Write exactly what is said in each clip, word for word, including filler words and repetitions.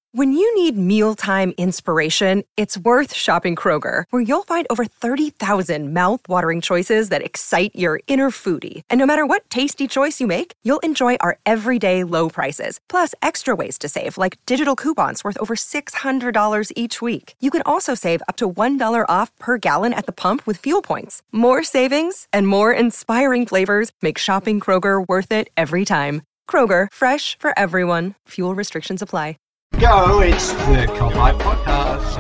When you need mealtime inspiration, it's worth shopping Kroger, where you'll find over thirty thousand mouth-watering choices that excite your inner foodie. And no matter what tasty choice you make, you'll enjoy our everyday low prices, plus extra ways to save, like digital coupons worth over six hundred dollars each week. You can also save up to one dollar off per gallon at the pump with fuel points. More savings and more inspiring flavors make shopping Kroger worth it every time. Kroger, fresh for everyone. Fuel restrictions apply. Go, it's the Combite Podcast.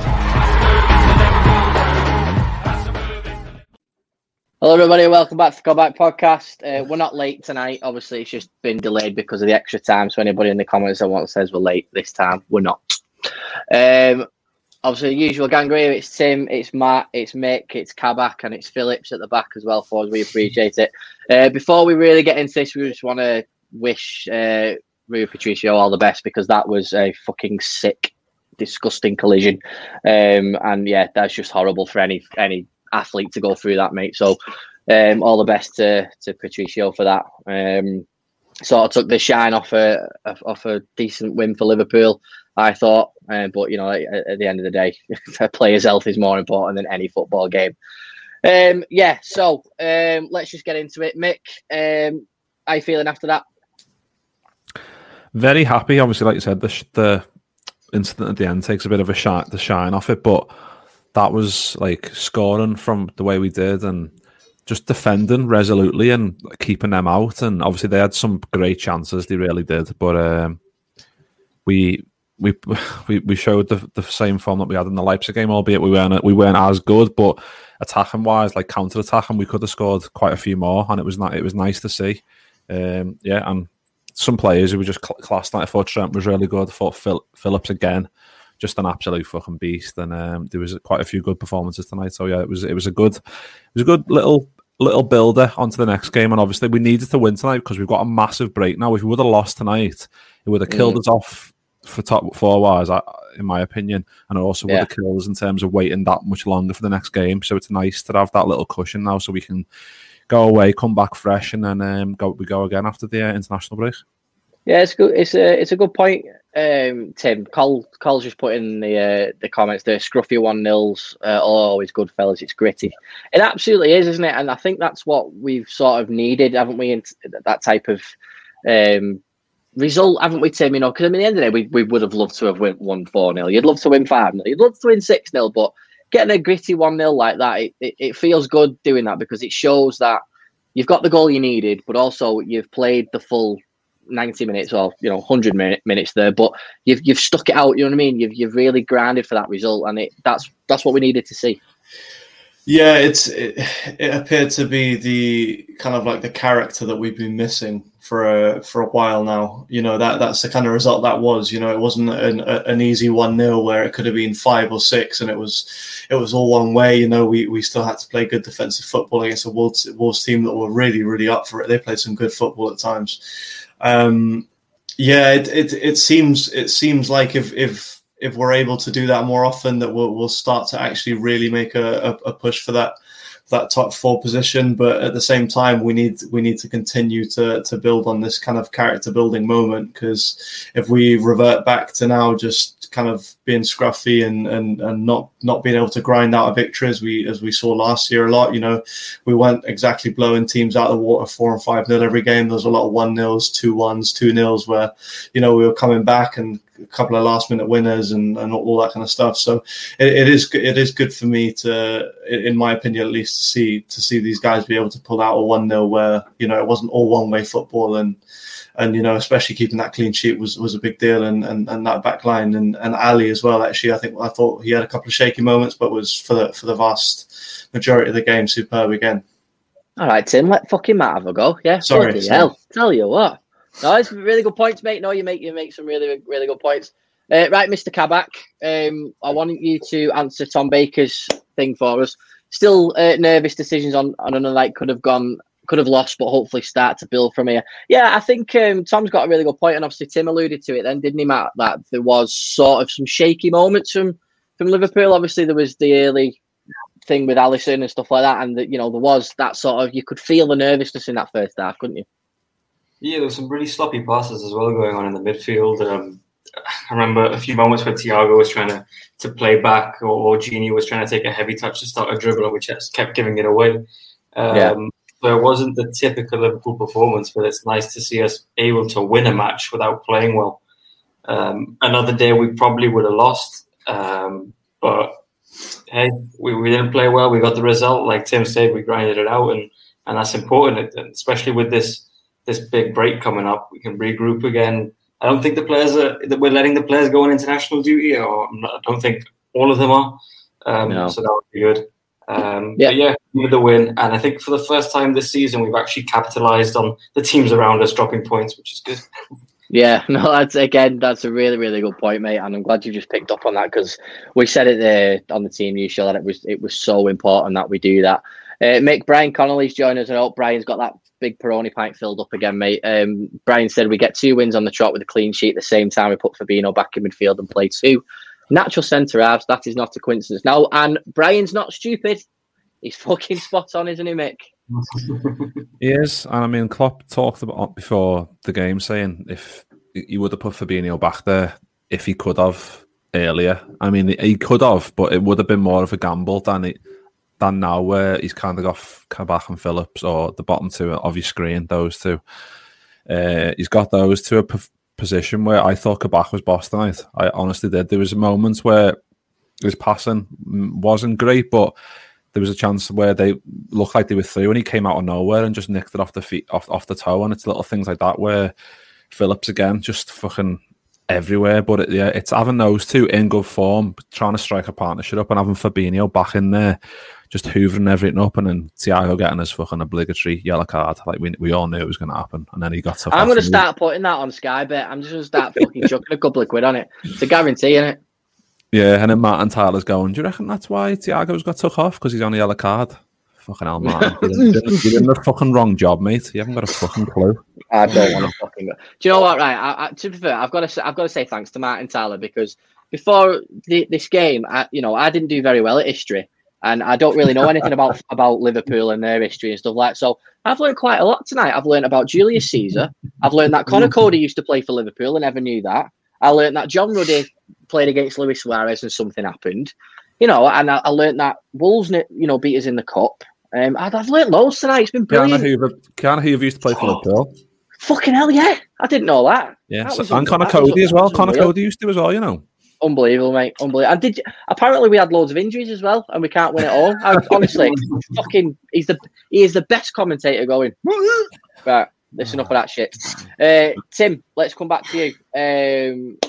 Hello everybody, welcome back to the Combite Podcast. Uh, we're not late tonight, obviously it's just been delayed because of the extra time, so anybody in the comments that wants says we're late this time, we're not. Um, obviously the usual gang here, it's Tim, it's Matt, it's Mick, it's Kabak and it's Phillips at the back as well for us, we appreciate it. Uh, before we really get into this, we just want to wish... Uh, Rui Patricio all the best, because that was a fucking sick, disgusting collision, um, and yeah, that's just horrible for any any athlete to go through that, mate. So, um, all the best to to Patricio for that. Um, sort of took the shine off a off a decent win for Liverpool, I thought, uh, but you know, at, at the end of the day, a player's health is more important than any football game. Um, yeah, so um, let's just get into it, Mick. Um, how you feeling after that? Very happy. Obviously, like you said, the the incident at the end takes a bit of a shine, the shine off it, but that was like scoring from the way we did and just defending resolutely and keeping them out. And obviously, they had some great chances. They really did, but um, we we we we showed the the same form that we had in the Leipzig game, albeit we weren't we weren't as good, but attacking wise, like counter attacking, we could have scored quite a few more, and it was not it was nice to see. Um, yeah, and. Some players who were just class. I thought Trent was really good. I thought Phil, Phillips again, just an absolute fucking beast. And um, there was quite a few good performances tonight. So yeah, it was it was a good, it was a good little little builder onto the next game. And obviously we needed to win tonight because we've got a massive break now. If we would have lost tonight, it would have killed mm. us off for top four wise, in my opinion. And it also yeah. would have killed us in terms of waiting that much longer for the next game. So it's nice to have that little cushion now, so we can go away, come back fresh, and then um, go we go again after the uh, international break. Yeah, it's good. It's a it's a good point, um, Tim. Cole Cole's just put in the uh, the comments there. Scruffy one nils, uh, always good, fellas. It's gritty. It absolutely is, isn't it? And I think that's what we've sort of needed, haven't we? In that type of um, result, haven't we, Tim? You know, because I mean, at the end of the day, we we would have loved to have win, won four nil. You'd love to win five nil. You'd love to win six nil, but getting a gritty one nil like that, it, it, it feels good doing that, because it shows that you've got the goal you needed, but also you've played the full ninety minutes or, you know, one hundred minute, minutes there, but you've you've stuck it out, you know what I mean? You've you've really grinded for that result, and it that's that's what we needed to see. Yeah, it's it, it appeared to be the kind of like the character that we've been missing for a, for a while now. You know, that that's the kind of result that was. You know, it wasn't an, an easy one nil where it could have been five or six, and it was it was all one way. You know, we, we still had to play good defensive football against a Wolves, Wolves team that were really really up for it. They played some good football at times. Um, yeah, it, it it seems it seems like if if. if we're able to do that more often, that we'll, we'll start to actually really make a, a, a push for that that top four position. But at the same time, we need we need to continue to to build on this kind of character building moment, because if we revert back to now just kind of being scruffy and and and not not being able to grind out a victory as we as we saw last year a lot, you know, we weren't exactly blowing teams out of the water four and five nil every game. There was a lot of one nils, two ones, two nils where, you know, we were coming back and a couple of last minute winners and, and all that kind of stuff. So it, it is it is good for me to, in my opinion at least, to see to see these guys be able to pull out a one nil where, you know, it wasn't all one way football, and and you know, especially keeping that clean sheet was, was a big deal, and, and, and that back line and, and Ali as well. Actually, I think I thought he had a couple of shaky moments, but was for the for the vast majority of the game superb again. All right, Tim, let fucking Matt have a go. Yeah, sorry, bloody sorry. hell. Tell you what. No, it's really good points, mate. No, you make you make some really, really good points. Uh, right, Mister Kabak, um, I want you to answer Tom Baker's thing for us. Still uh, nervous decisions on, on another night, could have gone, could have lost, but hopefully start to build from here. Yeah, I think um, Tom's got a really good point, and obviously Tim alluded to it then, didn't he, Matt? That there was sort of some shaky moments from, from Liverpool. Obviously, there was the early thing with Alisson and stuff like that, and the, you know, there was that sort of, you could feel the nervousness in that first half, couldn't you? Yeah, there were some really sloppy passes as well going on in the midfield. Um, I remember a few moments where Thiago was trying to, to play back, or, or Gini was trying to take a heavy touch to start a dribble, and we just kept giving it away. Um, yeah. So it wasn't the typical Liverpool performance, but it's nice to see us able to win a match without playing well. Um, another day we probably would have lost, um, but hey, we, we didn't play well. We got the result. Like Tim said, we grinded it out, and, and that's important, especially with this this big break coming up. We can regroup again. I don't think the players are that we're letting the players go on international duty, or not, I don't think all of them are. Um, no. So that would be good. Um, yeah. But yeah, with the win, and I think for the first time this season, we've actually capitalised on the teams around us dropping points, which is good. Yeah, no, that's again, that's a really, really good point, mate, and I'm glad you just picked up on that, because we said it there on the team news show that it was it was so important that we do that. Uh, Mick, Brian Connolly's joined us, and I hope Brian's got that big Peroni pint filled up again, mate. Um, Brian said we get two wins on the trot with a clean sheet at the same time we put Fabinho back in midfield and play two natural centre halves. That is not a coincidence. Now, and Brian's not stupid. He's fucking spot on, isn't he, Mick? He is. And I mean, Klopp talked about before the game saying if he would have put Fabinho back there if he could have earlier. I mean, he could have, but it would have been more of a gamble than it than now, where he's kind of got Kabak and Phillips, or the bottom two of your screen, those two. Uh, he's got those to a p- position where I thought Kabak was boss tonight. I honestly did. There was moments where his passing wasn't great, but there was a chance where they looked like they were through, and he came out of nowhere and just nicked it off the feet, off off the toe. And it's little things like that where Phillips again just fucking everywhere. But it, yeah, it's having those two in good form, trying to strike a partnership up, and having Fabinho back in there, just hoovering everything up, and then Thiago getting his fucking obligatory yellow card. Like we we all knew it was going to happen, and then he got tough. I'm going to start putting that on Sky Bet. I'm just going to start fucking chucking a couple of quid on it. It's a guarantee, isn't it? Yeah, and then Martin Tyler's going, do you reckon that's why Thiago's got took off? Because he's on a yellow card? Fucking hell, Martin. You're doing, you're doing the fucking wrong job, mate. You haven't got a fucking clue. I don't want to fucking go. Do you know what, right? I, I, to be fair, I've got to, I've got to say thanks to Martin Tyler, because before the, this game, I, you know, I didn't do very well at history, and I don't really know anything about, about Liverpool and their history and stuff like that. So I've learned quite a lot tonight. I've learned about Julius Caesar. I've learned that Conor Cody used to play for Liverpool. I never knew that. I learned that John Ruddy played against Luis Suarez and something happened, you know, and I, I learned that Wolves, you know, beat us in the cup. Um, I've, I've learned loads tonight. It's been brilliant. Keanu Hoover, Keanu Hoover used to play for Liverpool. Fucking hell, yeah. I didn't know that. Yeah, that so, was, and Conor Cody as well. Conor Cody used to as well, you know. Unbelievable, mate. Unbelievable. And did apparently we had loads of injuries as well, and we can't win it all. I, honestly, fucking, he's the he is the best commentator going. Right, listen up for that shit. Uh, Tim, let's come back to you. Um,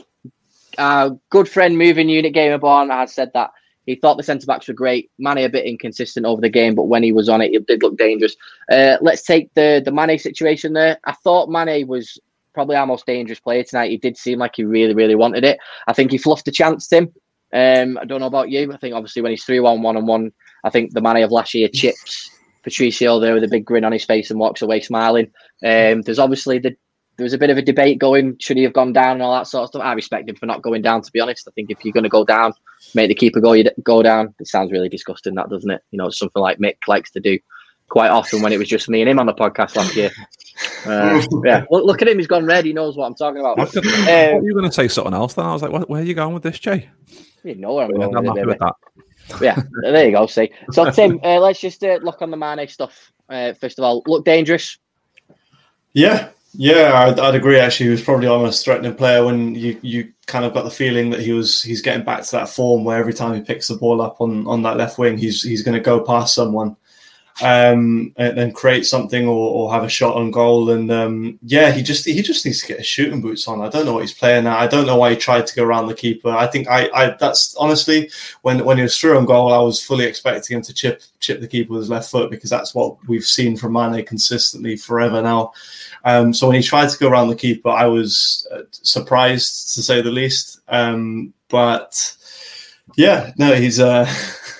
our good friend, moving unit gamer Born, has said that he thought the centre backs were great. Mane a bit inconsistent over the game, but when he was on it, it did look dangerous. Uh, let's take the the Mane situation there. I thought Mane was probably our most dangerous player tonight. He did seem like he really, really wanted it. I think he fluffed the chance, Tim. Um, I don't know about you. I think obviously when he's three one one and one, I think the Mane of last year chips Patricio there with a big grin on his face and walks away smiling. Um, there's obviously the there was a bit of a debate going, should he have gone down and all that sort of stuff. I respect him for not going down, to be honest. I think if you're going to go down, make the keeper go, you go down. It sounds really disgusting, that, doesn't it? You know, it's something like Mick likes to do quite often when it was just me and him on the podcast last year. Uh, yeah, look, look at him. He's gone red. He knows what I'm talking about. What, um, what were you going to say something else then? I was like, what, where are you going with this, Jay? You know where I'm going I'm with, happy with that. Yeah, there you go. See, so Tim, uh, let's just uh, look on the Mane stuff. Uh, first of all, look dangerous. Yeah, yeah, I'd, I'd agree. Actually, he was probably almost threatening player when you, you kind of got the feeling that he was he's getting back to that form where every time he picks the ball up on, on that left wing, he's he's going to go past someone. Um, and then create something or, or have a shot on goal, and um, yeah, he just he just needs to get his shooting boots on. I don't know what he's playing at. I don't know why he tried to go around the keeper. I think I, I that's honestly when when he was through on goal, I was fully expecting him to chip chip the keeper with his left foot, because that's what we've seen from Mane consistently forever now. Um, so when he tried to go around the keeper, I was uh, surprised to say the least. Um, but yeah, no, he's. Uh,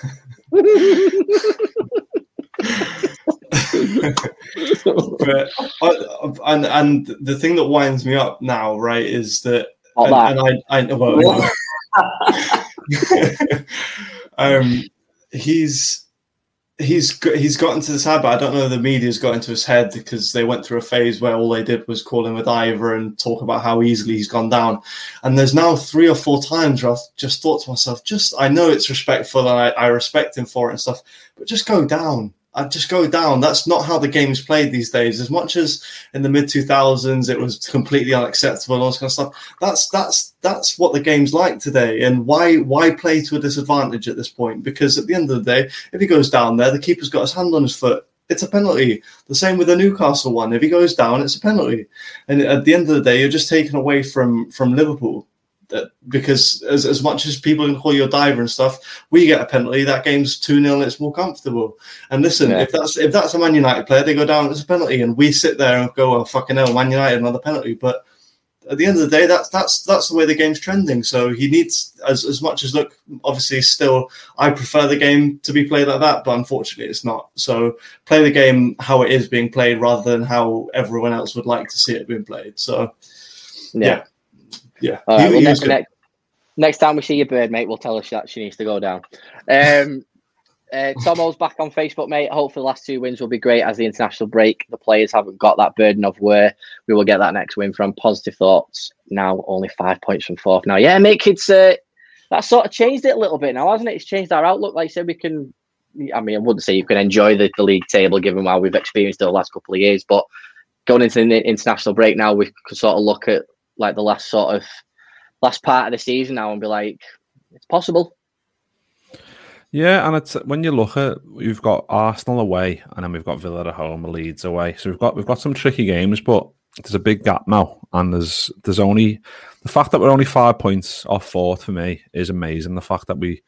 but I, and and the thing that winds me up now, right, is that, and, and I, I well, um, he's he's he's got into this habit. I don't know if the media's got into his head because they went through a phase where all they did was call him a diver and talk about how easily he's gone down. And there's now three or four times where I've just thought to myself, just I know it's respectful and I, I respect him for it and stuff, but just go down. I'd just go down. That's not how the game's played these days. As much as in the mid two thousands it was completely unacceptable and all this kind of stuff. That's that's that's what the game's like today. And why why play to a disadvantage at this point? Because at the end of the day, if he goes down there, the keeper's got his hand on his foot. It's a penalty. The same with the Newcastle one. If he goes down, it's a penalty. And at the end of the day, you're just taken away from from Liverpool. That because as, as much as people can call you a diver and stuff, we get a penalty. That game's two nil and it's more comfortable. And listen, yeah. if that's if that's a Man United player, they go down, it's a penalty. And we sit there and go, oh, fucking hell, Man United, another penalty. But at the end of the day, that's that's that's the way the game's trending. So he needs, as, as much as, look, obviously still, I prefer the game to be played like that, but unfortunately it's not. So play the game how it is being played rather than how everyone else would like to see it being played. So, yeah. yeah. Yeah. All right, he, well, next, next, next time we see your bird, mate, we'll tell her that she needs to go down. Um, uh, Tomo's back on Facebook, mate. Hopefully the last two wins will be great as the international break. The players haven't got that burden of where we will get that next win from. Positive thoughts. Now only five points from fourth. Now, yeah, mate, it's uh, that sort of changed it a little bit now, hasn't it? It's changed our outlook. Like I said, we can, I mean, I wouldn't say you can enjoy the, the league table given what we've experienced over the last couple of years, but going into the international break now, we can sort of look at like the last sort of last part of the season now and be like, it's possible. Yeah, and it's when you look at, we've got Arsenal away and then we've got Villa at home, Leeds away. So we've got we've got some tricky games, but there's a big gap now. And there's there's only the fact that we're only five points off fourth for me is amazing. The fact that we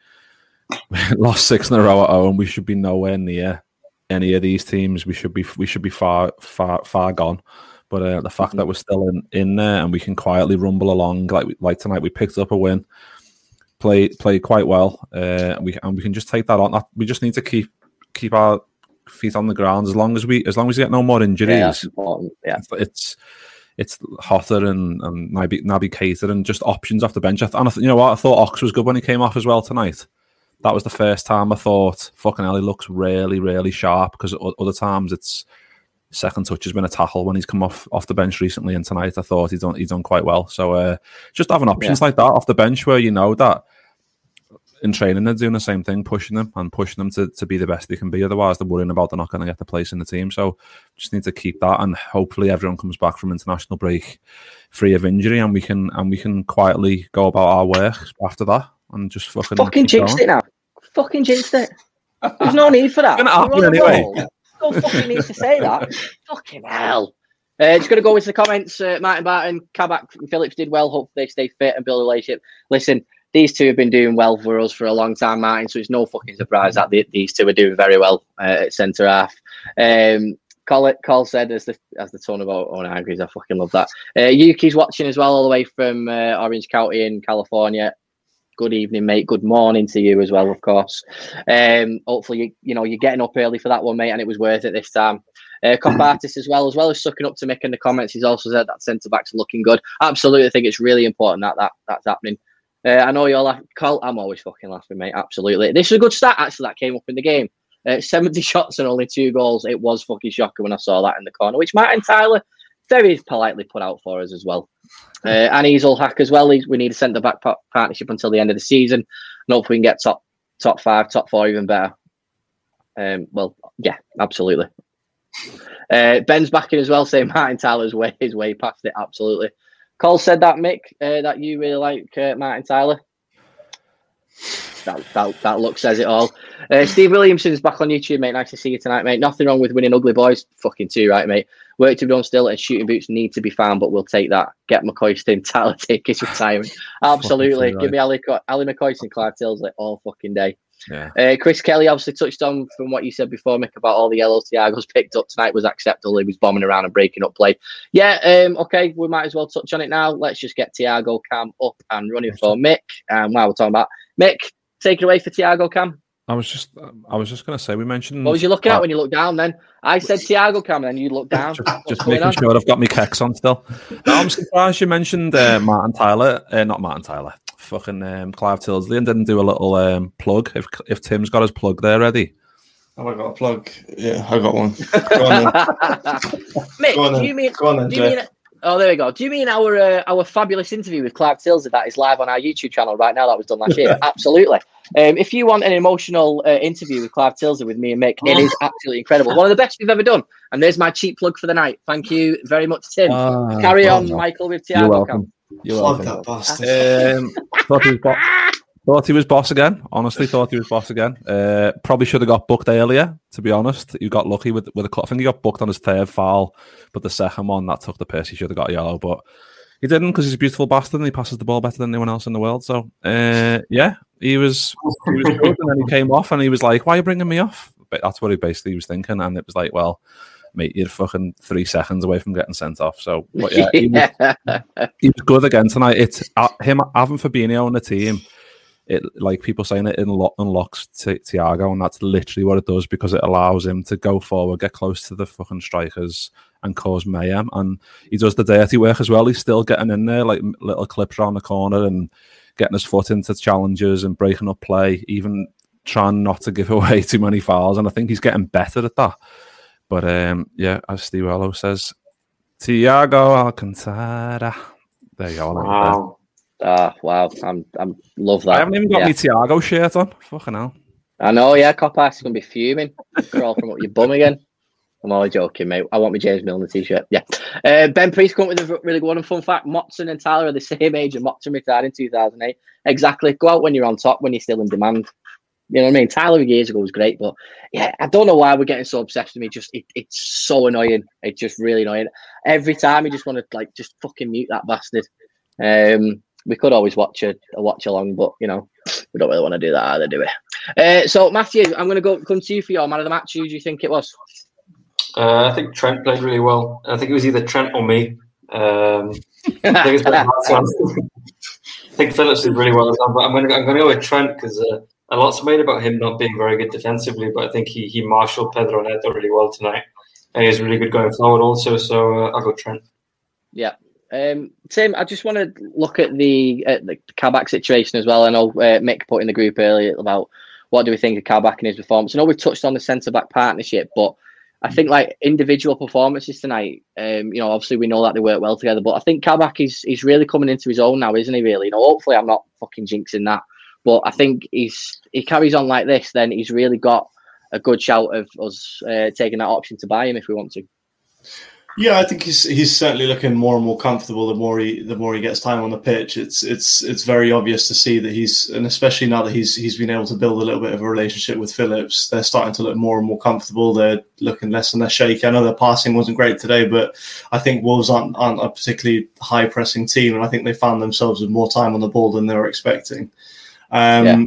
lost six in a row at home, we should be nowhere near any of these teams. We should be we should be far far far gone. But uh, the fact that we're still in, in there and we can quietly rumble along, like like tonight, we picked up a win, played played quite well, uh, and we and we can just take that on. We just need to keep keep our feet on the ground as long as we as long as we get no more injuries. Yeah, that's important. Yeah, it's it's Hotter and and Naby, Naby Keita and just options off the bench. And I th- you know what, I thought Ox was good when he came off as well tonight. That was the first time I thought, fucking hell, he looks really really sharp, because other times it's second touch has been a tackle when he's come off, off the bench recently, and tonight I thought he's done he's done quite well. So uh, just having options yeah. like that off the bench where you know that in training they're doing the same thing, pushing them and pushing them to, to be the best they can be. Otherwise they're worrying about they're not going to get the place in the team. So just need to keep that, and hopefully everyone comes back from international break free of injury, and we can and we can quietly go about our work after that and just fucking fucking jinxed it now. Fucking jinxed it. There's no need for that. It's going to happen anyway. No fucking needs to say that. Fucking hell. Uh, just going to go into the comments. Uh, Martin Barton, Kabak and Phillips did well. Hopefully they stay fit and build a relationship. Listen, these two have been doing well for us for a long time, Martin, so it's no fucking surprise that the, these two are doing very well uh, at centre half. Um, Call, Call said, as the as the tone about Owen Hargreaves, I fucking love that. Uh, Yuki's watching as well, all the way from uh, Orange County in California. Good evening, mate. Good morning to you as well, of course. Um, hopefully, you, you know, you're getting up early for that one, mate, and it was worth it this time. Uh, Compartis as well, as well as sucking up to Mick in the comments. He's also said that centre backs are looking good. Absolutely, I think it's really important that that that's happening. Uh, I know you're laughing, Col. I'm always fucking laughing, mate. Absolutely. This is a good stat, actually, that came up in the game. Uh, seventy shots and only two goals. It was fucking shocking when I saw that in the corner, which Martin Tyler very politely put out for us as well. Uh, and Easel Hack as well. We need a centre back partnership until the end of the season, and hopefully we can get top top five, top four, even better. Um, well, yeah, absolutely. Uh, Ben's back in as well, saying Martin Tyler's way is way past it. Absolutely. Cole said that, Mick, uh, that you really like uh, Martin Tyler. That, that that look says it all. Uh, Steve Williamson's back on YouTube, mate. Nice to see you tonight, mate. Nothing wrong with winning ugly boys. Fucking too right, mate. Work to be done still, and shooting boots need to be found, but we'll take that. Get McCoyston, Tyler, take his retirement. Absolutely. Give me Ali, Ali McCoyston, Clive Tilsley all fucking day. Yeah. Uh, Chris Kelly obviously touched on from what you said before, Mick, about all the yellows Thiago's picked up tonight was acceptable. He was bombing around and breaking up play. Yeah, um, okay, we might as well touch on it now. Let's just get Thiago Cam up and running for Mick. And while we're talking about Mick, take it away for Thiago Cam. I was just, I was just going to say, we mentioned. What was you looking at when you looked down? Then I said Thiago Cam, and then you looked down. just just making on? sure I've got my kecks on still. No, I'm surprised you mentioned uh, Martin Tyler, uh, not Martin Tyler, fucking um, Clive Tilsley, and didn't do a little um, plug. If if Tim's got his plug there ready, Have I got a plug? Yeah, I got one. Go on then. Mick, Go on do then. you mean? Go on then, do you Jay. mean? Oh, there we go. Do you mean our uh, our fabulous interview with Clark Tilsley that is live on our YouTube channel right now? That was done last year. Absolutely. Um, if you want an emotional uh, interview with Clark Tilsley with me and Mick, it is absolutely incredible. One of the best we've ever done. And there's my cheap plug for the night. Thank you very much, Tim. Ah, Carry well on, done. Michael, with You're Thiago. welcome. You're Plug welcome. that bastard. Um, thought, he was bo- thought he was boss again. Honestly, thought he was boss again. Uh, probably should have got booked earlier. To be honest, he got lucky with with a cut. I think he got booked on his third foul, but the second one that took the piss. He should have got a yellow, but he didn't because he's a beautiful bastard and he passes the ball better than anyone else in the world. So uh, yeah, he was he was good, and then he came off and he was like, "Why are you bringing me off?" But that's what he basically was thinking, and it was like, "Well, mate, you're fucking three seconds away from getting sent off." So but yeah, he was, he was good again tonight. It's uh, him having Fabinho on the team. It like people saying it unlo- unlocks T- Thiago, and that's literally what it does because it allows him to go forward, get close to the fucking strikers, and cause mayhem. And he does the dirty work as well. He's still getting in there, like little clips around the corner and getting his foot into challenges and breaking up play, even trying not to give away too many fouls. And I think he's getting better at that. But um, yeah, as Steve Wello says, Thiago Alcantara. There you go. Wow. Ah, wow. I'm, I'm love that. I haven't even got yeah. my Thiago shirt on. Fucking hell. I know, yeah, Copas is going to be fuming. Crawl from up your bum again. I'm only joking, mate. I want my James Milner t-shirt. Yeah. Uh, Ben Priest come up with a really good one. And fun fact, Motson and Tyler are the same age, and Motson retired in two thousand eight. Exactly. Go out when you're on top, when you're still in demand. You know what I mean? Tyler years ago was great, but yeah, I don't know why we're getting so obsessed with me. Just it, it's so annoying. It's just really annoying. Every time you just want to like just fucking mute that bastard. Um, we could always watch a, a watch along, but you know, we don't really want to do that either, do we? Uh, so Matthew, I'm going to go come to you for your man of the match. Who do you think it was? Uh, I think Trent played really well. I think it was either Trent or me. Um, I think it's been a hard one. I think Phillips did really well as well, but I'm going to I'm going to go with Trent because uh, a lot's made about him not being very good defensively, but I think he he marshaled Pedro Neto really well tonight, and he was really good going forward also. So uh, I'll go Trent. Yeah. Um, Tim, I just want to look at the at the Kabak situation as well. I know uh, Mick put in the group earlier about what do we think of Kabak and his performance. I know we've touched on the centre-back partnership, but I think like individual performances tonight, um, you know, obviously we know that they work well together, but I think Kabak is he's really coming into his own now, isn't he, really? You know, hopefully I'm not fucking jinxing that, but I think he's he carries on like this, then he's really got a good shout of us uh, taking that option to buy him if we want to. Yeah, I think he's he's certainly looking more and more comfortable the more he the more he gets time on the pitch. It's it's it's very obvious to see that he's, and especially now that he's he's been able to build a little bit of a relationship with Phillips, they're starting to look more and more comfortable. They're looking less and less shaky. I know their passing wasn't great today, but I think Wolves aren't aren't a particularly high pressing team, and I think they found themselves with more time on the ball than they were expecting. Um, yeah.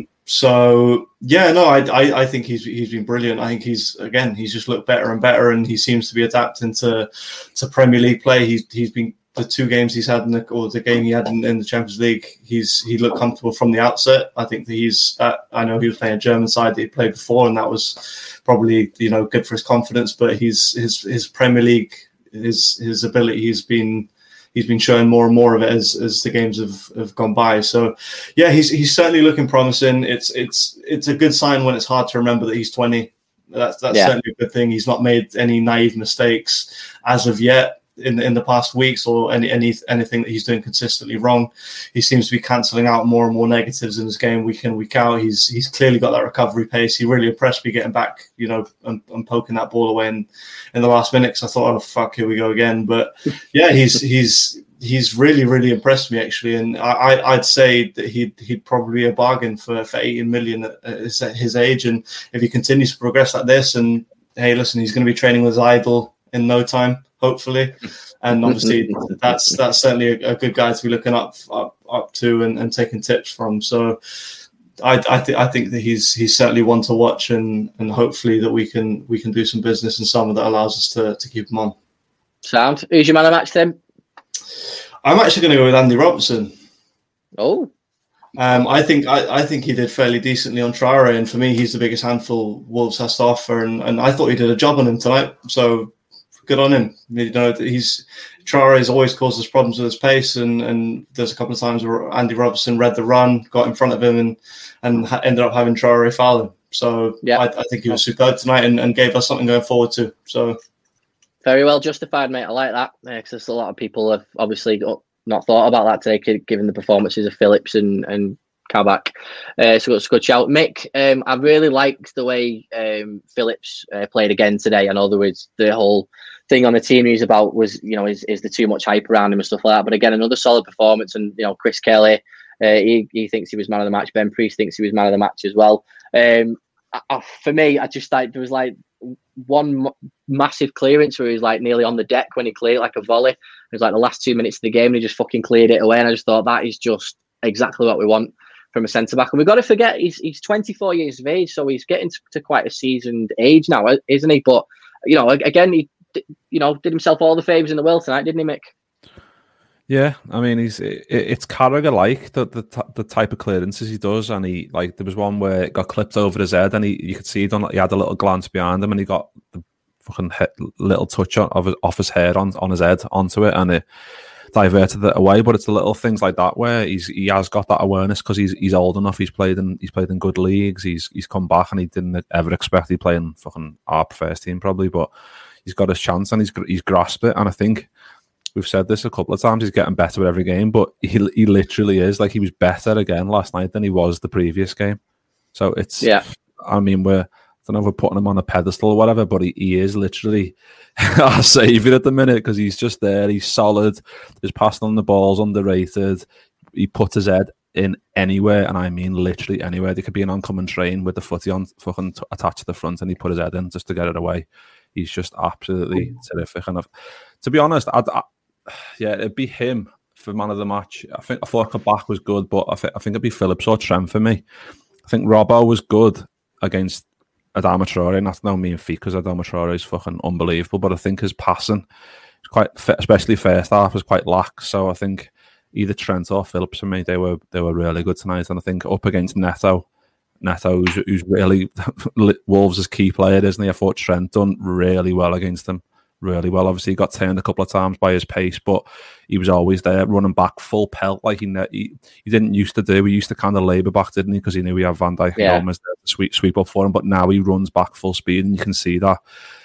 So yeah, no, I, I I think he's he's been brilliant. I think he's again he's just looked better and better, and he seems to be adapting to to Premier League play. He's he's been the two games he's had in the or the game he had in, in the Champions League. He's he looked comfortable from the outset. I think that he's uh, I know he was playing a German side that he played before, and that was probably you know good for his confidence. But he's his his Premier League his his ability he's been. He's been showing more and more of it as, as the games have, have gone by. So, yeah, he's he's certainly looking promising. It's it's it's a good sign when it's hard to remember that he's twenty. That's that's yeah. certainly a good thing. He's not made any naive mistakes as of yet in in the past weeks, or any any anything that he's doing consistently wrong. He seems to be cancelling out more and more negatives in his game week in, week out. He's he's clearly got that recovery pace. He really impressed me getting back, you know, and, and poking that ball away in, in the last minute. Because I thought, oh fuck, here we go again. But yeah, he's he's he's really really impressed me actually, and I I'd say that he'd he'd probably be a bargain for for eighteen million at his, at his age. And if he continues to progress like this, and hey, listen, he's going to be training with his idol in no time, hopefully, and obviously that's that's certainly a, a good guy to be looking up up, up to and, and taking tips from. So I I, th- I think that he's he's certainly one to watch, and, and hopefully that we can we can do some business in summer that allows us to, to keep him on. Sound. Who's your man of the match then? I'm actually going to go with Andy Robertson. Oh. Um, I think I, I think he did fairly decently on Traore, and for me, he's the biggest handful Wolves has to offer, and, and I thought he did a job on him tonight. So good on him. You know, he's Traore has always caused us problems with his pace, and, and there's a couple of times where Andy Robertson read the run, got in front of him, and and ha- ended up having Traore foul him. So yeah. I, I think he was superb tonight and, and gave us something going forward too. So very well justified, mate. I like that because uh, a lot of people have obviously not thought about that today, given the performances of Phillips and and Kabak. Uh, so it's a good shout, Mick. Um, I really liked the way um, Phillips uh, played again today. I know there was the whole thing on the team news about was you know is is there too much hype around him and stuff like that. But again, another solid performance, and you know Chris Kelly. Uh, he, he thinks he was man of the match. Ben Priest thinks he was man of the match as well. Um, I, I, for me, I just like there was like one m- massive clearance where he was like nearly on the deck when he cleared like a volley. It was like the last two minutes of the game and he just fucking cleared it away. And I just thought that is just exactly what we want from a centre back. And we've got to forget he's he's twenty-four years of age, so he's getting to, to quite a seasoned age now, isn't he? But you know, again, he you know did himself all the favours in the world tonight, didn't he, Mick? Yeah, I mean, he's it, it's Carragher-like the, the the type of clearances he does, and he like there was one where it got clipped over his head, and he you could see he done he had a little glance behind him, and he got the fucking head, little touch on, of his, off his hair on on his head onto it, and it diverted it away. But it's the little things like that where he's he has got that awareness because he's he's old enough. He's played in he's played in good leagues. He's he's come back, and he didn't ever expect he'd play in fucking our first team probably, but he's got his chance and he's he's grasped it, and I think. We've said this a couple of times. He's getting better with every game, but he he literally is like he was better again last night than he was the previous game. So it's yeah. I mean, we're I don't know if we're putting him on a pedestal or whatever, but he, he is literally our saviour at the minute because he's just there. He's solid. His passing on the ball's underrated. He puts his head in anywhere, and I mean literally anywhere. There could be an oncoming train with the footy on fucking t- attached to the front, and he put his head in just to get it away. He's just absolutely mm. terrific. And I've, to be honest, I'd. I, Yeah, it'd be him for man of the match. I think I thought Kabak was good, but I think I think it'd be Phillips or Trent for me. I think Robbo was good against Adama Traore. That's no mean feat because Adama Traore is fucking unbelievable. But I think his passing, is quite, especially first half, was quite lax. So I think either Trent or Phillips for me, they were they were really good tonight. And I think up against Neto, Neto, who's, who's really Wolves' key player, isn't he? I thought Trent done really well against him. Really well. Obviously, he got turned a couple of times by his pace, but he was always there, running back full pelt like he he, he didn't used to do. He used to kind of labour back, didn't he? Because he knew he had Van Dijk yeah. and Gomez there to sweep sweep up for him. But now he runs back full speed, and you can see that.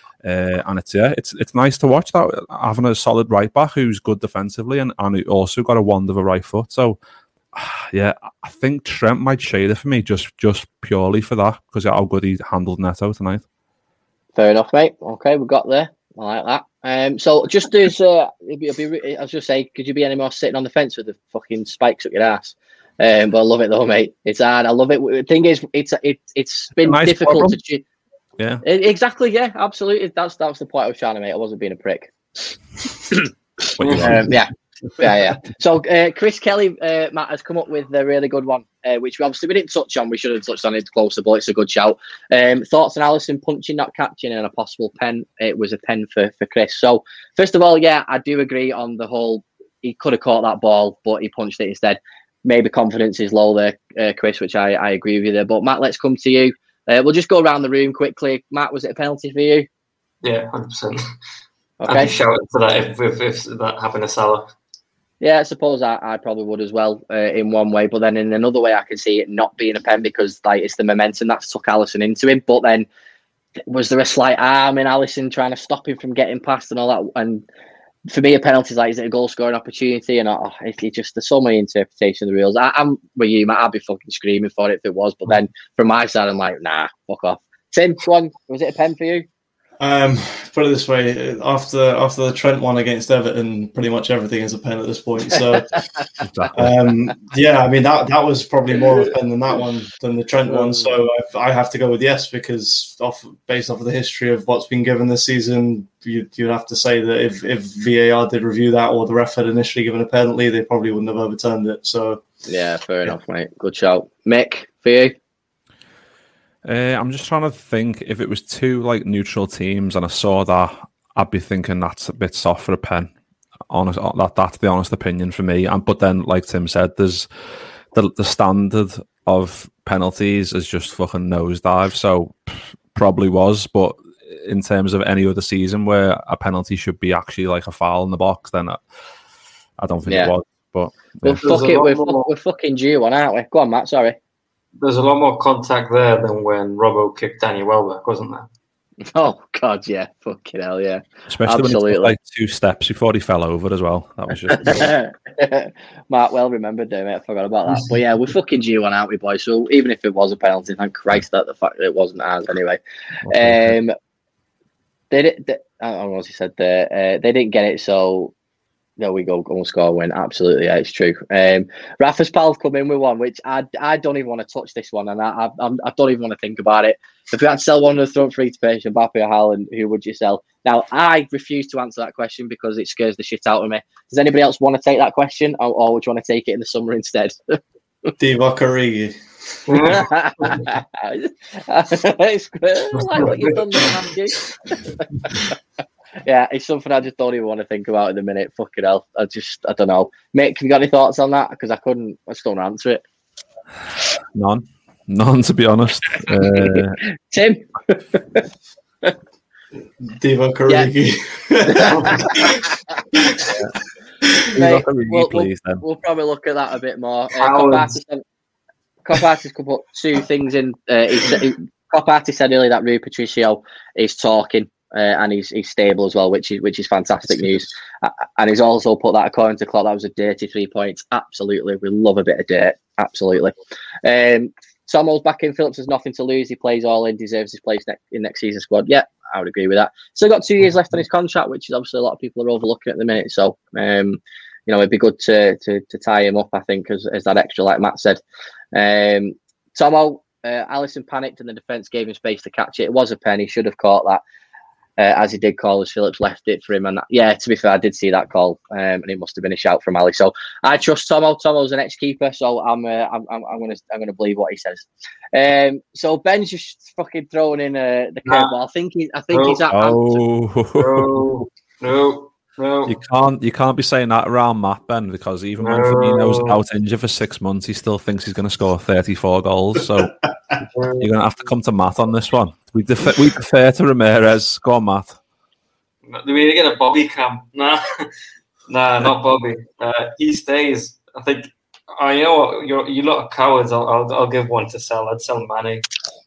Uh, and it's yeah, it's it's nice to watch that having a solid right back who's good defensively and and who also got a wand of a right foot. So yeah, I think Trent might shade it for me just just purely for that because of how good he handled Neto tonight. Fair enough, mate. Okay, we got there. I like that. Um, so just as uh, it'll be, I was just say, could you be any more sitting on the fence with the fucking spikes up your ass? Um, but I love it though, mate. It's hard. I love it. The thing is, it's it, it's been nice difficult problem. to. Ch- yeah. It, exactly. Yeah. Absolutely. That's that's the point I was trying to make. I wasn't being a prick. um, yeah. Yeah, yeah. So uh, Chris Kelly, uh, Matt, has come up with a really good one, uh, which we obviously we didn't touch on. We should have touched on it closer, but it's a good shout. Um, thoughts on Alisson punching, not catching, and a possible pen. It was a pen for, for Chris. So first of all, yeah, I do agree on the whole. He could have caught that ball, but he punched it instead. Maybe confidence is low there, uh, Chris, which I, I agree with you there. But Matt, let's come to you. Uh, we'll just go around the room quickly. Matt, was it a penalty for you? Yeah, one hundred percent. Okay. I'd be shouting for that if, if, if that happened to Salah. Yeah, I suppose I, I probably would as well uh, in one way. But then in another way, I can see it not being a pen because like it's the momentum that's took Alisson into him. But then was there a slight arm in Alisson trying to stop him from getting past and all that? And for me, a penalty is like, is it a goal scoring opportunity? And oh, it's just, there's so many interpretations of the rules. I, I'm with you, Matt. I'd be fucking screaming for it if it was. But then from my side, I'm like, nah, fuck off. Tim, go on. Was it a pen for you? Um, put it this way: after after the Trent one against Everton, pretty much everything is a pen at this point. So, um, yeah, I mean that that was probably more of a pen than that one than the Trent one. So I, I have to go with yes because off based off of the history of what's been given this season, you you'd have to say that if if V A R did review that or the ref had initially given a penalty, they probably wouldn't have overturned it. So yeah, fair yeah. enough, mate. Good shout, Mick. For you. Uh, I'm just trying to think if it was two like neutral teams and I saw that, I'd be thinking that's a bit soft for a pen. Honest, that that's the honest opinion for me. And but then, like Tim said, there's the the standard of penalties is just fucking nosedive. So probably was, but in terms of any other season where a penalty should be actually like a foul in the box, then I, I don't think yeah. it was. But yeah. well, fuck it, we're, we're fucking due one, aren't we? Go on, Matt. Sorry. there's a lot more contact there than when Robbo kicked Danny Welbeck, wasn't there? Oh God, yeah, fucking hell, yeah, especially absolutely. when he took like two steps before he fell over as well. That was just Mark well remembered there, mate. I forgot about that. But yeah, we're fucking due one, aren't we, boys? So even if it was a penalty, thank Christ that the fact that it wasn't ours anyway. Um, they did. They, I don't know what he said there. Uh, they didn't get it, so there we go. Go and score a win. Absolutely, yeah, it's true. Um, Rafa's pals come in with one, which I I don't even want to touch this one, and I I, I don't even want to think about it. If you had to sell one of the front three to page, Mbappe or Haaland, who would you sell? Now, I refuse to answer that question because it scares the shit out of me. Does anybody else want to take that question, or, or would you want to take it in the summer instead? Divock Origi. It's good. Like what you've done there, Andy. Yeah, it's something I just don't even want to think about in the minute. Fucking hell. I just, I don't know. Mate, have you got any thoughts on that? Because I couldn't, I just don't answer it. None. None, to be honest. Uh... Tim? Divock Origi. Mate, we'll, we'll, we'll probably look at that a bit more. Uh, Cop could put two things in. Uh, he, Cop said earlier that Rui Patricio is talking. Uh, and he's he's stable as well, which is which is fantastic news. Uh, and he's also put that according to Klopp, that was a dirty three points. Absolutely, we love a bit of dirt. Absolutely. Um, Tomo's back in. Phillips has nothing to lose. He plays all in, deserves his place next, in next season's squad. Yeah, I would agree with that. Still got two years left on his contract, which is obviously a lot of people are overlooking at the minute. So, um, you know, it'd be good to to to tie him up. I think as as that extra, like Matt said. Um, Tomo, uh, Alisson panicked and the defence gave him space to catch it. It was a pen. He should have caught that. Uh, as he did call, as Phillips left it for him. And that, yeah, to be fair, I did see that call, um, and it must have been a shout from Ali. So I trust Tomo. Tomo's an ex-keeper, so I'm uh, I'm I'm, I'm gonna I'm gonna believe what he says. Um, so Ben's just fucking throwing in uh, the curveball. Nah. I think he, I think no. he's at. Oh. no, no, no. You can't you can't be saying that around Matt, Ben, because even no. when Firmino's out injured for six months, he still thinks he's going to score thirty-four goals. So you're going to have to come to Matt on this one. We defer, we defer to Ramirez. Go on, Matt. Do we get a Bobby cam? Nah, nah, not Bobby. Uh, he stays. I think. Oh, you know what? You're, you lot of cowards. I'll, I'll, I'll give one to sell. I'd sell Mane.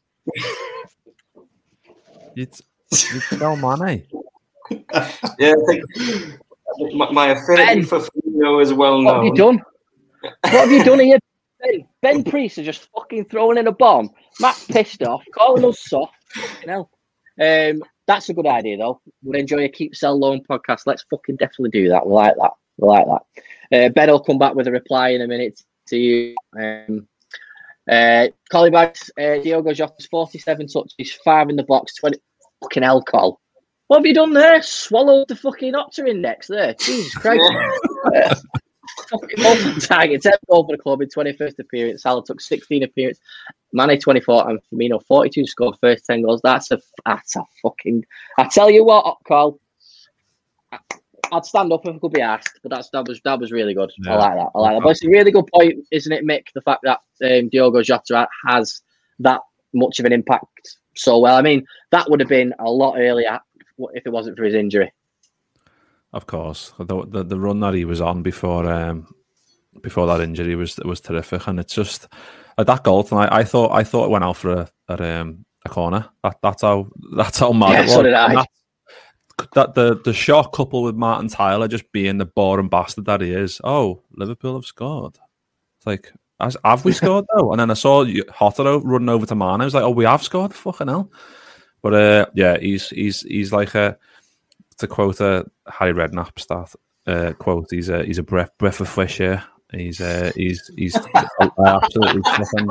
You'd, you'd sell Mane? Yeah, I think my, my affinity ben, for Firmino is well known. What have you done? What have you done here, Ben? Ben Priest is just fucking throwing in a bomb. Matt pissed off, calling us soft. Fucking hell. Um, that's a good idea, though. We'll enjoy a keep, sell, loan podcast. Let's fucking definitely do that. We like that. We like that. Uh, Ben will come back with a reply in a minute to you. Um, uh, Collie Bags, uh, Diogo Jota's forty-seven touches, five in the box, twenty. Fucking hell, Col. What have you done there? Swallowed the fucking Opta index there. Jesus Christ. uh, fucking open target. ten goals for the club in twenty-first appearance. Salah took sixteen appearances. Mane twenty-four and Firmino forty-two scored first ten goals. That's a that's a fucking. I tell you what, Carl. I'd stand up if I could be asked, but that's that was that was really good. Yeah. I like that. I like that. But it's a really good point, isn't it, Mick? The fact that um, Diogo Jota has that much of an impact so well. I mean, that would have been a lot earlier if it wasn't for his injury. Of course, the the, the run that he was on before um, before that injury was was terrific, and it's just like that goal tonight. I thought I thought it went out for a a, um, a corner. That that's how that's how mad yeah, it was. So did I. That, that the the shot coupled with Martin Tyler just being the boring bastard that he is. Oh, Liverpool have scored. It's like, as, have we scored though? And then I saw Hotter running over to Mane. I was like, oh, we have scored. Fucking hell. But uh, yeah, he's he's he's like a, to quote a Harry Redknapp stat uh, quote. He's a he's a breath breath of fresh air. He's uh, he's he's absolutely fucking.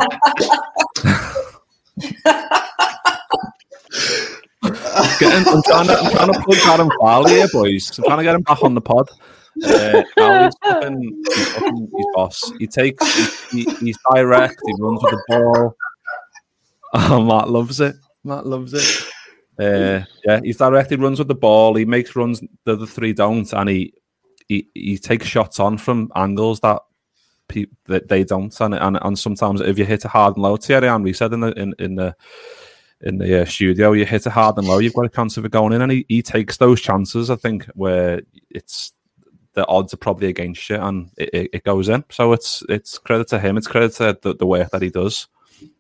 Getting, I'm, trying to, I'm trying to plug Adam Farley here, boys. I'm trying to get him back on the pod. Uh, Ali's fucking, he's fucking he's boss. He takes, he, he, he's direct. He runs with the ball. Oh, Matt loves it. Matt loves it. Uh, yeah, he's direct. He runs with the ball. He makes runs the other three don't, and he he, he takes shots on from angles that pe- that they don't. And, and and sometimes if you hit it hard and low, Thierry Henry said in the in, in the. in the uh, studio, you hit it hard and low, you've got a chance of it going in, and he, he takes those chances, I think, where it's the odds are probably against you, and it, it, it goes in. So it's it's credit to him, it's credit to the, the work that he does.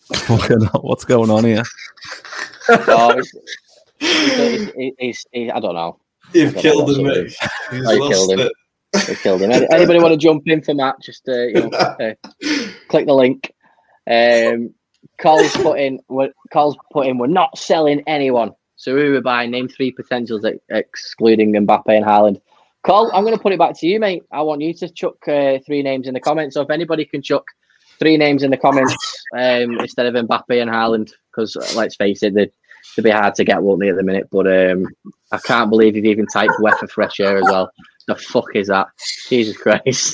Fucking hell, what's going on here? Oh, it's, it's, it's, it's, it's, I don't know. You've don't killed know him, mate. He's I lost killed him. it. I killed him. Anybody want to jump in for Matt? Just uh, you know, uh, click the link. Um, Carl's put in. Carl's put in. We're not selling anyone. So who are buying? Name three potentials, excluding Mbappe and Haaland. Carl, I'm going to put it back to you, mate. I want you to chuck uh, three names in the comments. So if anybody can chuck three names in the comments um, instead of Mbappe and Haaland, because uh, let's face it, they'd, they'd be hard to get, won't they, at the minute? But um, I can't believe you've even typed "wet for fresh air" as well. The fuck is that? Jesus Christ.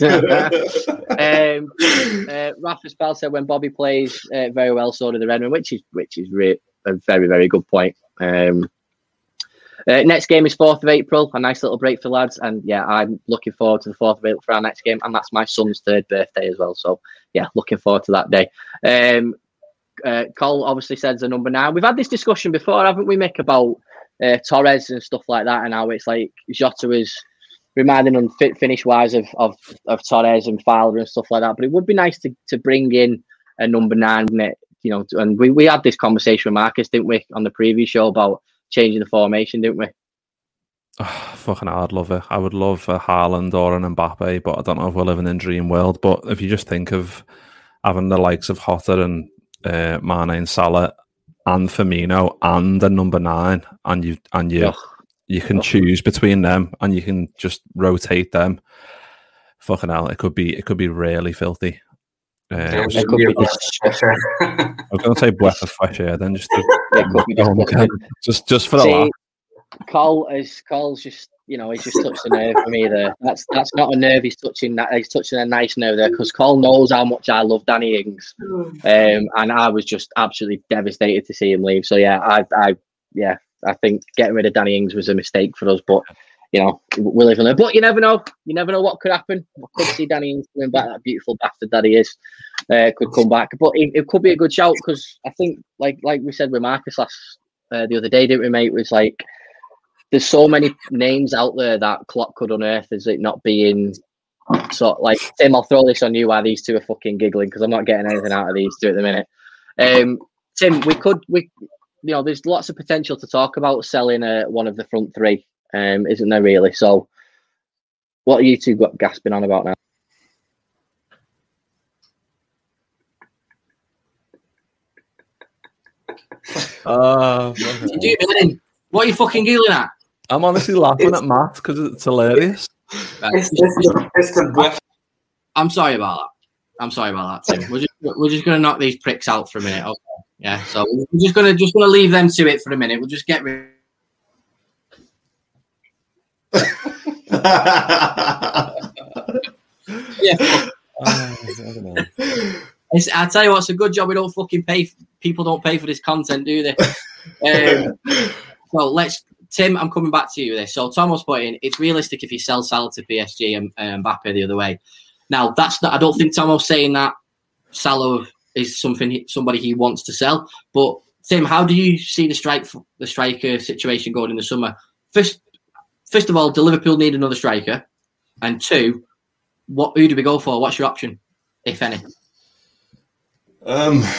um, uh, Rafa Spell said when Bobby plays uh, very well, so do the Redmen, which is which is re- a very, very good point. Um, uh, next game is fourth of April, a nice little break for lads. And yeah, I'm looking forward to the fourth of April for our next game. And that's my son's third birthday as well. So yeah, looking forward to that day. Um, uh, Cole obviously says the number nine. We've had this discussion before, haven't we, Mick, about uh, Torres and stuff like that, and how it's like Jota is reminding them fit finish wise of, of of Torres and Fowler and stuff like that. But it would be nice to, to bring in a number nine, you know. And we, we had this conversation with Marcus, didn't we, on the previous show about changing the formation, didn't we? Oh, fucking hell, I'd love it. I would love a Haaland or an Mbappe, but I don't know if we're living in dream world. But if you just think of having the likes of Jota and uh, Mane and Salah and Firmino and a number nine, and you and you. Oh. You can choose between them, and you can just rotate them. Fucking hell, it could be it could be really filthy. Uh, yeah, it could be I was going to say breath of fresh air, then just to, just just for the laugh. Cole is Cole's just you know he's just touched the nerve for me there. That's that's not a nerve he's touching. That he's touching a nice nerve there because Cole knows how much I love Danny Ings, um, and I was just absolutely devastated to see him leave. So yeah, I I yeah. I think getting rid of Danny Ings was a mistake for us, but you know we'll live and learn. But you never know. You never know what could happen. We could see Danny Ings coming back. That beautiful bastard that he is uh, could come back. But it, it could be a good shout because I think, like like we said with Marcus last uh, the other day, didn't we, mate? It was like there's so many names out there that Klopp could unearth as it not being sort like Tim. I'll throw this on you while these two are fucking giggling because I'm not getting anything out of these two at the minute. Um, Tim, we could we. You know, there's lots of potential to talk about selling uh, one of the front three, um, isn't there really? So what are you two gasping on about now? Uh, what are you fucking giggling at? I'm honestly laughing it's, at Matt because it's hilarious. It's, it's, it's the I'm sorry about that. I'm sorry about that, Tim. We're just, we're just going to knock these pricks out for a minute. Okay. Yeah, so we're just gonna just gonna leave them to it for a minute. We'll just get rid. yeah. Oh, I don't know. It's, I tell you what, it's a good job we don't fucking pay. People don't pay for this content, do they? um, well, let's. Tim, I'm coming back to you with this. So Tom was putting it's realistic if you sell Salah to P S G and uh, Mbappe the other way. Now that's not. I don't think Tom was saying that Salah is something somebody he wants to sell. But Tim, how do you see the strike the striker situation going in the summer? First, first of all, do Liverpool need another striker? And two, what who do we go for? What's your option, if any? Um,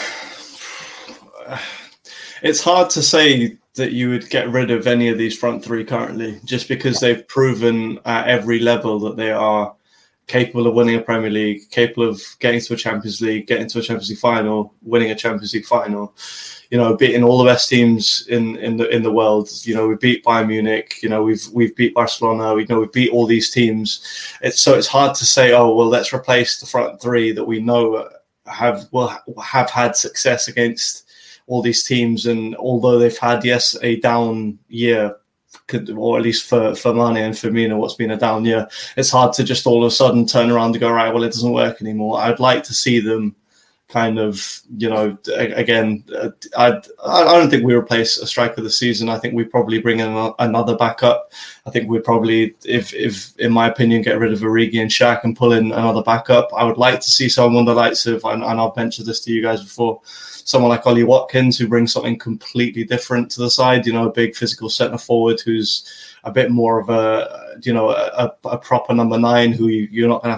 it's hard to say that you would get rid of any of these front three currently, just because they've proven at every level that they are capable of winning a Premier League, capable of getting to a Champions League, getting to a Champions League final, winning a Champions League final, you know, beating all the best teams in, in the in the world. You know, we beat Bayern Munich, you know, we've we've beat Barcelona, we know we beat all these teams. It's so it's hard to say, oh well, let's replace the front three that we know have will have had success against all these teams, and although they've had yes a down year, could, or at least for, for Mane and Firmino, what's been a down year, it's hard to just all of a sudden turn around and go, right, well, it doesn't work anymore. I'd like to see them kind of, you know, again, I I don't think we replace a striker this season. I think we probably bring in another backup. I think we'd probably, if, if in my opinion, get rid of Origi and Shaq and pull in another backup. I would like to see someone the likes of, and, and I've mentioned this to you guys before, someone like Ollie Watkins who brings something completely different to the side, you know, a big physical centre forward who's a bit more of a, you know, a, a proper number nine who you, you're not going to have to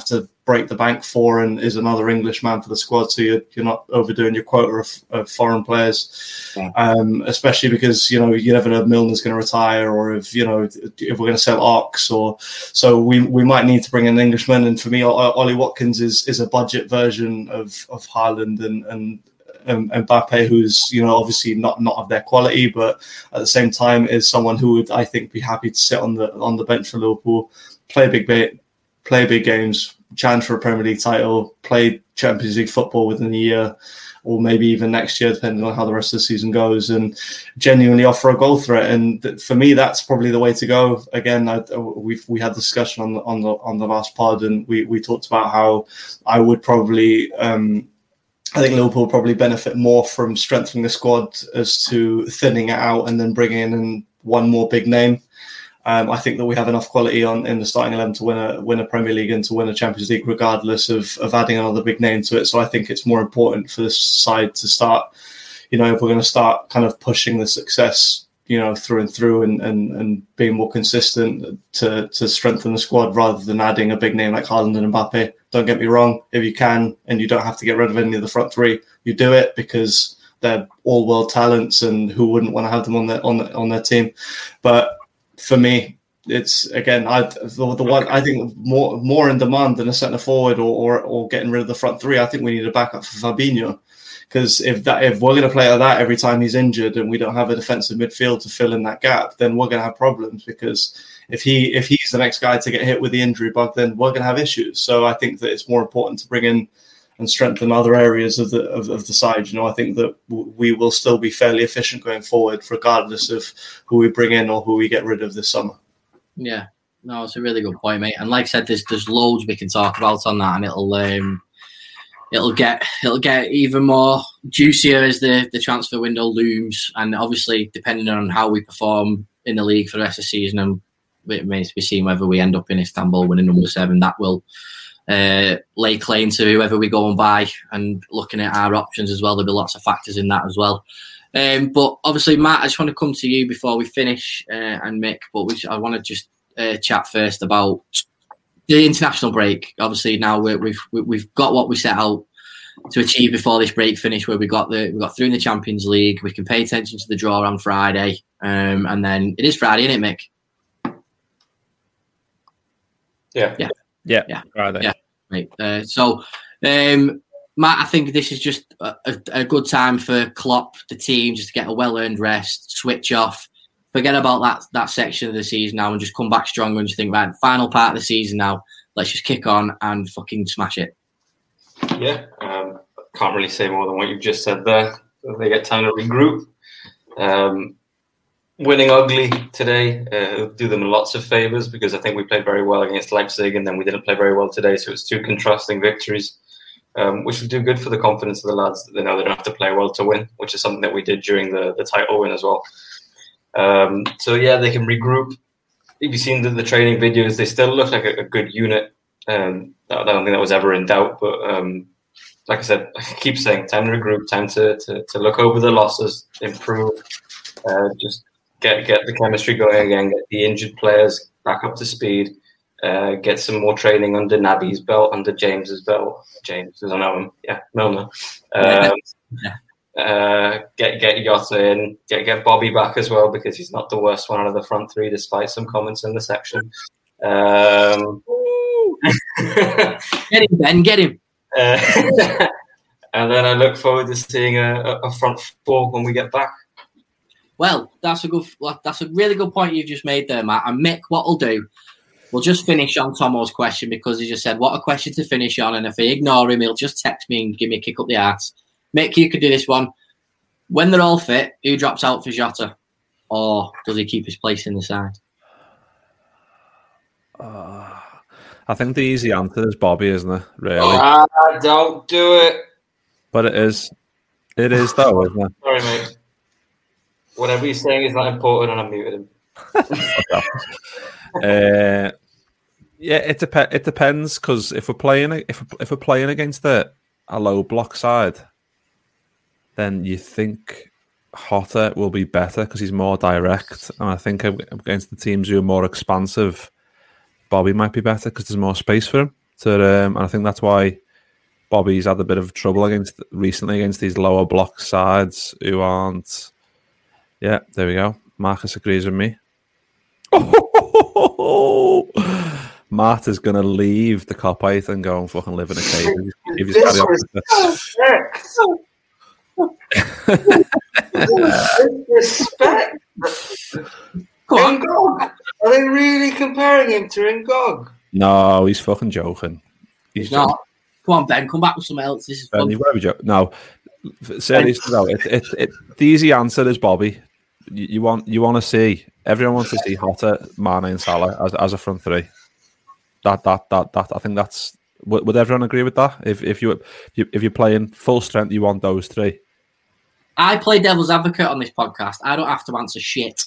break the bank for and is another Englishman for the squad, so you're, you're not overdoing your quota of, of foreign players, yeah. um, especially because, you know, you never know if Milner's going to retire or if, you know, if we're going to sell Ox, or so we we might need to bring in an Englishman. And for me, Ollie Watkins is is a budget version of, of Haaland and, and Um, Mbappe, who's, you know, obviously not not of their quality, but at the same time is someone who would, I think, be happy to sit on the on the bench for Liverpool, play big play big games, challenge for a Premier League title, play Champions League football within a year, or maybe even next year, depending on how the rest of the season goes, and genuinely offer a goal threat. And th- for me, that's probably the way to go. Again, I, we've we had discussion on the on the on the last pod, and we we talked about how I would probably. Um, I think Liverpool will probably benefit more from strengthening the squad as to thinning it out and then bringing in one more big name. Um, I think that we have enough quality on in the starting eleven to win a win a Premier League and to win a Champions League, regardless of, of adding another big name to it. So I think it's more important for this side to start, you know, if we're going to start kind of pushing the success, you know, through and through and, and, and being more consistent to, to strengthen the squad rather than adding a big name like Haaland and Mbappe. Don't get me wrong, if you can and you don't have to get rid of any of the front three, you do it because they're all world talents and who wouldn't want to have them on their on, the, on their team. But for me, it's again, I the, the one I think more more in demand than a centre forward or, or or getting rid of the front three. I think we need a backup for Fabinho. Because if that if we're going to play like that every time he's injured and we don't have a defensive midfield to fill in that gap, then we're going to have problems. Because if he if he's the next guy to get hit with the injury bug, then we're going to have issues. So I think that it's more important to bring in and strengthen other areas of the of, of the side. You know, I think that w- we will still be fairly efficient going forward, regardless of who we bring in or who we get rid of this summer. Yeah, no, it's a really good point, mate. And like I said, there's there's loads we can talk about on that, and it'll. Um, It'll get it'll get even more juicier as the, the transfer window looms, and obviously depending on how we perform in the league for the rest of the season, and it remains to be seen whether we end up in Istanbul winning number seven. That will uh, lay claim to whoever we go and buy, and looking at our options as well. There'll be lots of factors in that as well. Um, but obviously, Matt, I just want to come to you before we finish, uh, and Mick. But we, I want to just uh, chat first about the international break. Obviously, now we're, we've we've got what we set out to achieve before this break finished, where we got the we got through in the Champions League. We can pay attention to the draw on Friday, um, and then it is Friday, isn't it, Mick? Yeah, yeah, yeah, yeah, Friday. Yeah. Right. Uh, so, um, Matt, I think this is just a, a, a good time for Klopp, the team, just to get a well-earned rest, switch off. Forget about that that section of the season now and just come back stronger and just think, right, final part of the season now, let's just kick on and fucking smash it. Yeah, um, can't really say more than what you've just said there. They get time to regroup. Um, winning ugly today uh, will do them lots of favours because I think we played very well against Leipzig and then we didn't play very well today, so it's two contrasting victories, um, which will do good for the confidence of the lads that they know they don't have to play well to win, which is something that we did during the, the title win as well. Um, so yeah, they can regroup. If you've seen the, the training videos, they still look like a, a good unit. Um, I don't think that was ever in doubt, but um, like I said, I keep saying, time to regroup, time to, to, to look over the losses, improve, uh, just get get the chemistry going again, get the injured players back up to speed, uh, get some more training under Naby's belt, under James's belt. James, I don't know him, yeah, Milner. Um, yeah. Uh, get get Jota in, get get Bobby back as well because he's not the worst one out of the front three, despite some comments in the section. Um, get him, Ben, get him. Uh, and then I look forward to seeing a, a front four when we get back. Well, that's a good, that's a really good point you've just made there, Matt. And Mick, what we'll do, we'll just finish on Tomo's question because he just said, what a question to finish on. And if I ignore him, he'll just text me and give me a kick up the arse. Mick, you could do this one. When they're all fit, who drops out for Jota? Or does he keep his place in the side? Uh, I think the easy answer is Bobby, isn't it? Really? Ah, don't do it. But it is. It is, though, isn't it? Sorry, mate. Whatever he's saying is not important and I muted him. uh, yeah, it, dep- it depends because if we're playing if we're, if we're playing against a, a low block side, then you think Jota will be better because he's more direct. And I think against the teams who are more expansive, Bobby might be better because there's more space for him. To, um, and I think that's why Bobby's had a bit of trouble against recently against these lower block sides who aren't. Yeah, there we go. Marcus agrees with me. Matt is going to leave the cop out and go and fucking live in a cave. If he's carry on with Respect. Ngog. Are they really comparing him to Ngog? No, he's fucking joking. He's not. joking. Come on, Ben. Come back with something else. This is fun. Ben, no, seriously, no. It, it, it, the easy answer is Bobby. You, you want you want to see everyone wants to see Jota, Mane, and Salah as as a front three. That that that that I think that's would, would everyone agree with that? If if you if you're playing full strength, you want those three. I play devil's advocate on this podcast. I don't have to answer shit.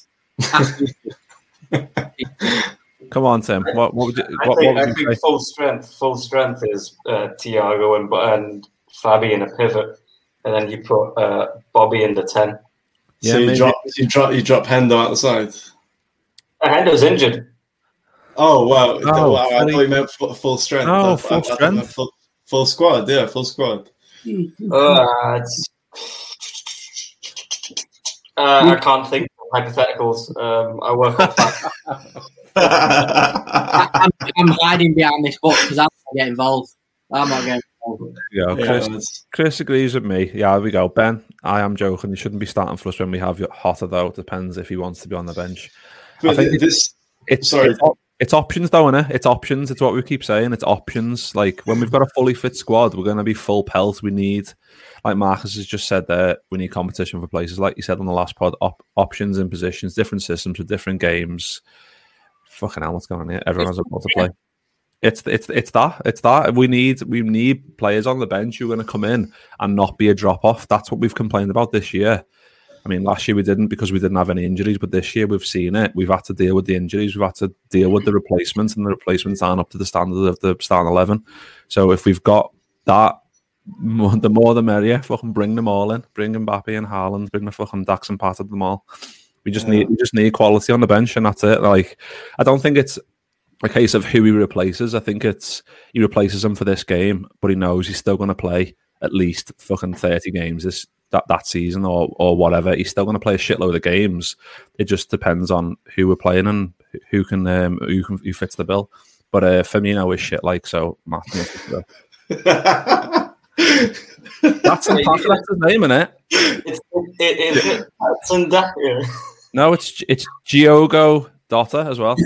Come on, Tim. What, what would you? What, I think, what would I you think say? full strength. Full strength is uh, Thiago and and Fabi in a pivot, and then you put uh, Bobby in the ten. Yeah, so you maybe. drop you drop you drop Hendo out the side. Uh, Hendo's injured. Oh wow! Oh, wow I fully- thought you meant full, full strength. Oh, I- full I- I thought you strength. meant Full, full squad, yeah, full squad. Uh, it's, uh, I can't think of hypotheticals. Um, I work on facts. I, I'm, I'm hiding behind this book because I'm not getting involved. I'm not getting involved. Yeah, Yeah, Chris, that's- Chris agrees with me. Yeah, there we go. Ben, I am joking. You shouldn't be starting for us when we have Hotter, though. It depends if he wants to be on the bench. but I think it- this. It's, Sorry. it's, op- it's options, though, innit? It's options. It's what we keep saying. It's options. Like, when we've got a fully fit squad, we're going to be full pelt. We need, like Marcus has just said there, we need competition for places. Like you said on the last pod, op- options and positions, different systems with different games. Fucking hell, what's going on here? Everyone has a ball to play. It's it's it's that it's that we need we need players on the bench who are going to come in and not be a drop off. That's what we've complained about this year. I mean, last year we didn't because we didn't have any injuries, but this year we've seen it. We've had to deal with the injuries. We've had to deal with the replacements, and the replacements aren't up to the standard of the starting eleven. So if we've got that, more, the more the merrier. Fucking bring them all in. Bring Mbappe and Haaland. Bring the fucking Dax and Pat of them all. We just yeah. need we just need quality on the bench, and that's it. Like, I don't think it's a case of who he replaces. I think it's he replaces him for this game, but he knows he's still going to play at least fucking thirty games this that, that season or or whatever. He's still going to play a shitload of games. It just depends on who we're playing and who can um, who can who fits the bill. But uh, Firmino is shit like so. Matt that's, in fact, that's his name, isn't it? It's it, it, it's in that, yeah. No, it's it's Diogo Jota as well.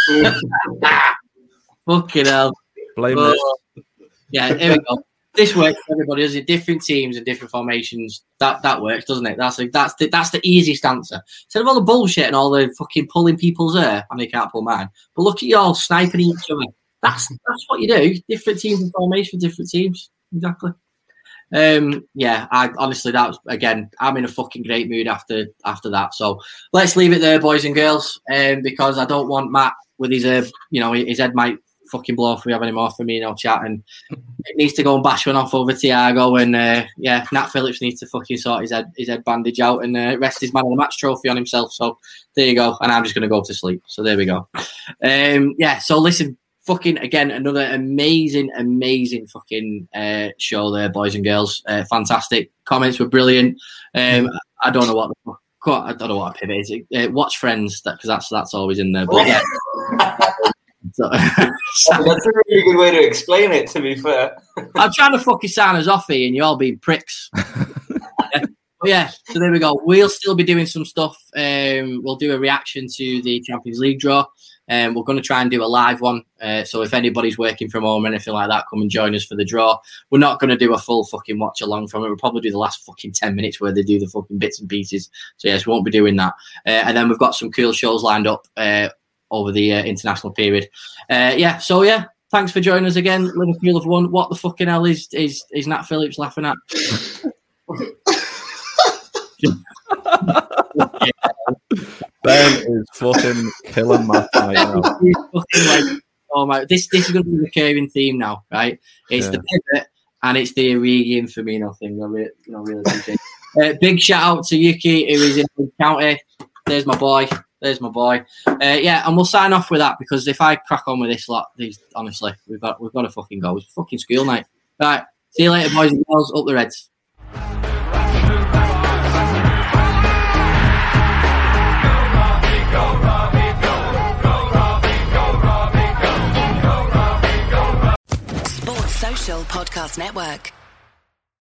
Fucking hell. Blame oh. this. Yeah, here we go. This works for everybody, does it? Different teams and different formations. That that works, doesn't it? That's like that's the that's the easiest answer. Instead of all the bullshit and all the fucking pulling people's hair, I mean, you can't pull mine. But look at you all sniping each other. That's that's what you do. Different teams and formations, different teams. Exactly. Um, yeah, I honestly, that was again. I'm in a fucking great mood after after that. So let's leave it there, boys and girls, um, because I don't want Matt with his, uh, you know, his head might fucking blow if we have any more for me, you know, chat, and it needs to go and bash one off over Thiago, and uh, yeah, Nat Phillips needs to fucking sort his head his head bandage out and uh, rest his man of the match trophy on himself. So there you go, and I'm just going to go to sleep. So there we go. Um, yeah. So listen. Fucking again, another amazing, amazing fucking uh, show there, boys and girls. Uh, fantastic comments were brilliant. Um, I don't know what the fuck, I don't know what a pivot is. Uh, watch Friends, because that, that's that's always in there. But yeah, so, that's a really good way to explain it. To be fair, I'm trying to fucking sign us off here, and you all being pricks. yeah. But yeah, so there we go. We'll still be doing some stuff. Um, we'll do a reaction to the Champions League draw. Um, we're going to try and do a live one. Uh, so if anybody's working from home or anything like that, come and join us for the draw. We're not going to do a full fucking watch along from it. We'll probably do the last fucking ten minutes where they do the fucking bits and pieces. So yes, we won't be doing that. Uh, and then we've got some cool shows lined up uh, over the uh, international period. Uh, yeah, so yeah, thanks for joining us again. Liverpool have won. What the fucking hell is is, is Nat Phillips laughing at? Ben is fucking killing Matt right now. He's fucking like, oh my! This this is going to be the recurring theme now, right? It's yeah. the pivot and it's the Origi and Firmino thing. I really, you know, really appreciate. uh, big shout out to Yuki, who is in the county. There's my boy. There's my boy. Uh, yeah, and we'll sign off with that because if I crack on with this lot, these honestly, we've got we've got to fucking go. It's fucking school night. Right. See you later, boys and girls. Up the Reds. Sports Social Podcast Network.